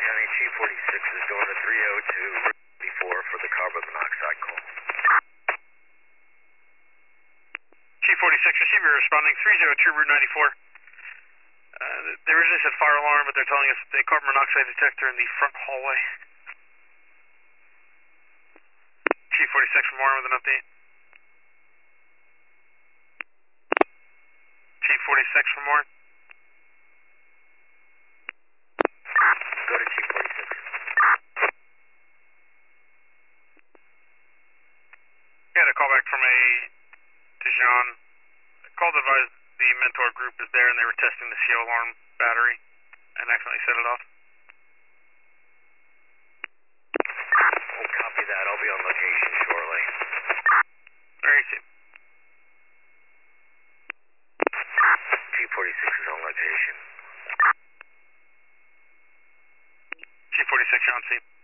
County, Chief 46 is going to 302 before for the carbon monoxide call. Chief 46, receive your responding 302 Route 94. They originally said fire alarm, but they're telling us the carbon monoxide detector in the front hallway. Chief 46 from Warren with an update. Chief 46 from Warren. Go to Chief 46. Got a call back from a Dijon. Called to advise the Mentor group is there and they were testing the CO alarm battery and accidentally set it off. We'll copy that. I'll be on location shortly. Very soon. Chief 46 is on location. Chief 46, you're on scene.